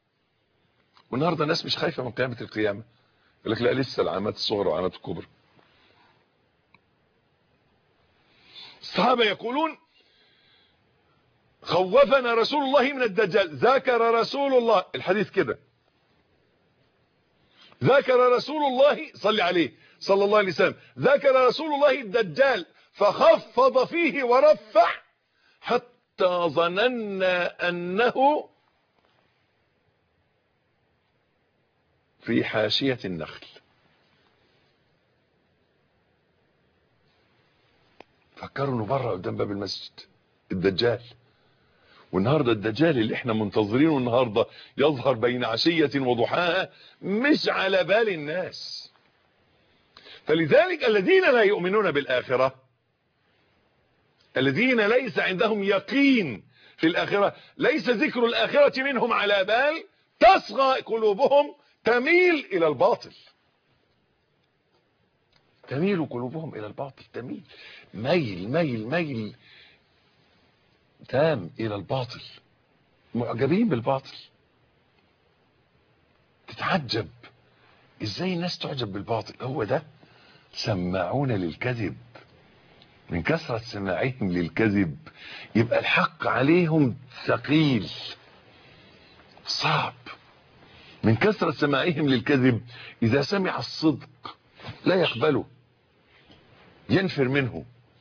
Speaker 2: والنهارده الناس مش خايفه من قيامه القيامه، يقول لك لا لسه العلامات الصغرى وعلامات الكبرى. الصحابه يقولون خوفنا رسول الله من الدجال. ذكر رسول الله الحديث كده، ذكر رسول الله صلى عليه صلى الله عليه وسلم، ذكر رسول الله الدجال فخفض فيه ورفع حتى ظننا أنه في حاشية النخل. فكروا انه بره قدام باب المسجد الدجال. والنهارده الدجال اللي احنا منتظرينه النهارده يظهر بين عشية وضحاها مش على بال الناس. فلذلك الذين لا يؤمنون بالآخرة، الذين ليس عندهم يقين في الآخرة، ليس ذكر الآخرة منهم على بال، تصغى قلوبهم، تميل إلى الباطل، تميل قلوبهم إلى الباطل، تميل ميل ميل ميل تام إلى الباطل، معجبين بالباطل. تتعجب ازاي الناس تعجب بالباطل. هو ده سماعون للكذب، من كثرة سماعهم للكذب يبقى الحق عليهم ثقيل صعب. من كثرة سماعهم للكذب إذا سمع الصدق لا يقبله، ينفر منه.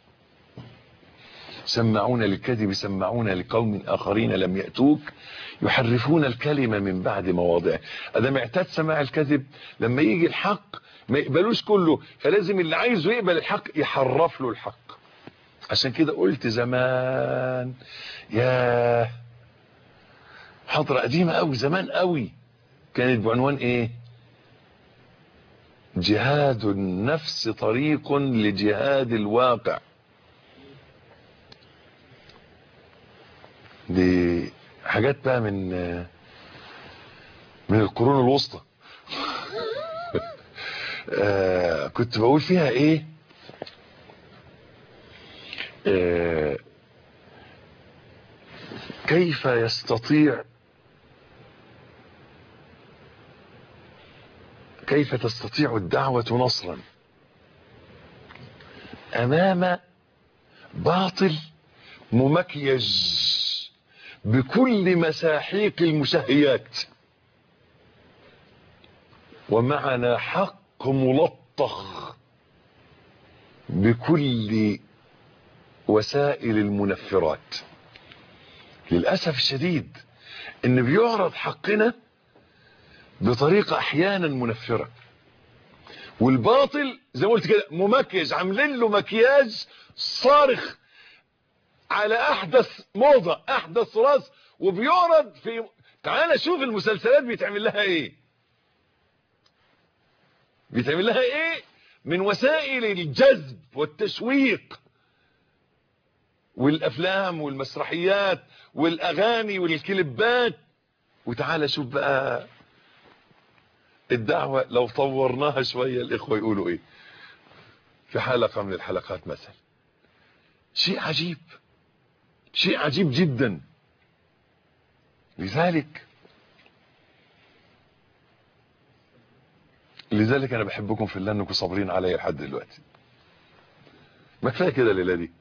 Speaker 2: سماعون للكذب سماعون لقوم آخرين لم يأتوك يحرفون الكلمة من بعد مواضعه. أدام اعتاد سماع الكذب لما يجي الحق ما يقبلوش كله، فلازم اللي عايزه يقبل الحق يحرف له الحق. عشان كده قلت زمان، يا حضرة قديمة قوي زمان قوي كانت بعنوان ايه؟ جهاد النفس طريق لجهاد الواقع. دي حاجات بقى من القرون الوسطى. كنت بقول فيها ايه؟ كيف تستطيع الدعوة نصرا امام باطل ممكيج بكل مساحيق المشهيات، ومعنا حق ملطخ بكل وسائل المنفرات. للأسف الشديد ان بيعرض حقنا بطريقة احيانا منفرة، والباطل زي ما قلت كده ممكيج، عاملين له مكياج صارخ على احدث موضة احدث راس، وبيعرض في، تعال شوف المسلسلات بيتعمل لها ايه، بيتعمل لها ايه من وسائل الجذب والتشويق، والافلام والمسرحيات والاغاني والكليبات. وتعال شوف بقى الدعوة لو طورناها شوية الاخوة يقولوا ايه في حلقة من الحلقات مثلا. شيء عجيب، شيء عجيب جدا. لذلك انا بحبكم في الله انكم صابرين عليا لحد دلوقتي. ما كفايه كده الليله دي،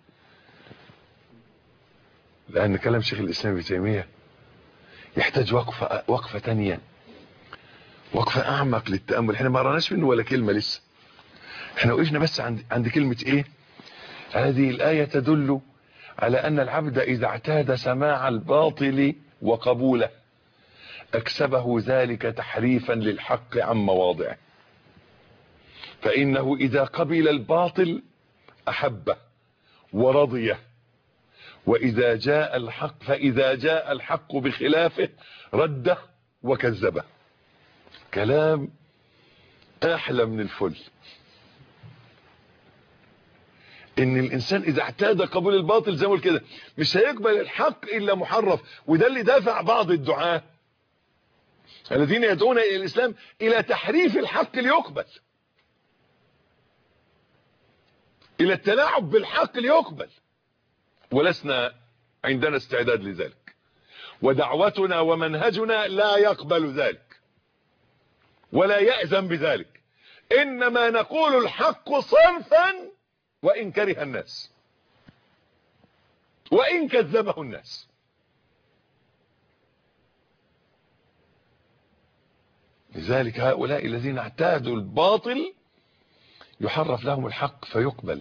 Speaker 2: لان كلام شيخ الاسلام ابن تيميه يحتاج وقفه تانية، وقفه اعمق للتامل. احنا ما قراناش منه ولا كلمه لسه، احنا وقفنا بس عند كلمه ايه؟ هذه الايه تدل على ان العبد اذا اعتاد سماع الباطل وقبوله اكسبه ذلك تحريفا للحق عن مواضعه، فانه اذا قبل الباطل احبه ورضيه، واذا جاء الحق بخلافه رده وكذبه. كلام احلى من الفل. ان الانسان اذا اعتاد قبول الباطل زي ما قلت كده مش هيقبل الحق الا محرف. وده اللي دافع بعض الدعاة الذين يدعون الى الاسلام الى تحريف الحق ليقبل، الى التلاعب بالحق ليقبل، ولسنا عندنا استعداد لذلك، ودعوتنا ومنهجنا لا يقبل ذلك. ولا يأذن بذلك، إنما نقول الحق صنفا وإن كره الناس وإن كذبه الناس. لذلك هؤلاء الذين اعتادوا الباطل يحرف لهم الحق فيقبل،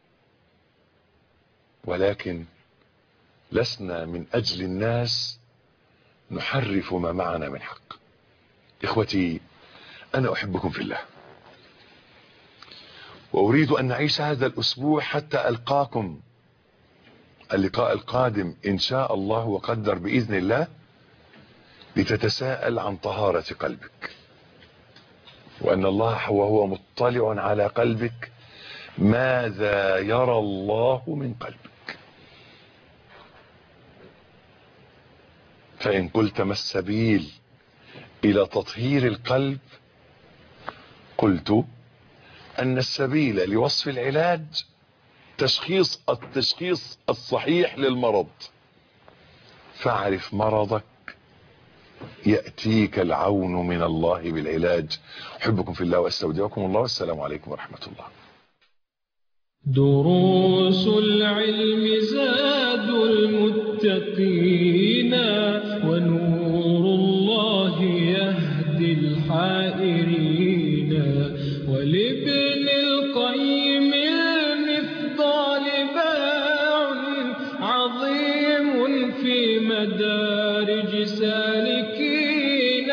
Speaker 2: ولكن لسنا من أجل الناس نحرف ما معنا من حق. إخوتي، أنا أحبكم في الله، وأريد أن نعيش هذا الأسبوع حتى ألقاكم اللقاء القادم إن شاء الله وقدر بإذن الله، لتتساءل عن طهارة قلبك، وأن الله وهو مطلع على قلبك ماذا يرى الله من قلبك. فإن قلت ما السبيل إلى تطهير القلب، قلت أن السبيل لوصف العلاج التشخيص الصحيح للمرض. فاعرف مرضك يأتيك العون من الله بالعلاج. أحبكم في الله واستودعكم الله، والسلام عليكم ورحمة الله.
Speaker 1: دروس العلم زاد المتقين، ونور الله يهدي الحائرين، ولابن القيم المفضال باع عظيم في مدارج سالكين.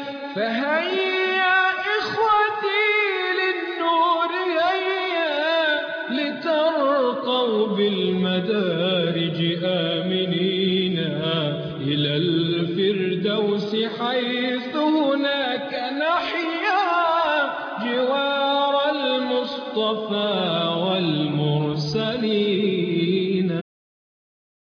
Speaker 1: فهيا إخوتي للنور هيا، لترقوا بالمدارج آمنين إلى الفردوس، حيث هناك نحيا جوار المصطفى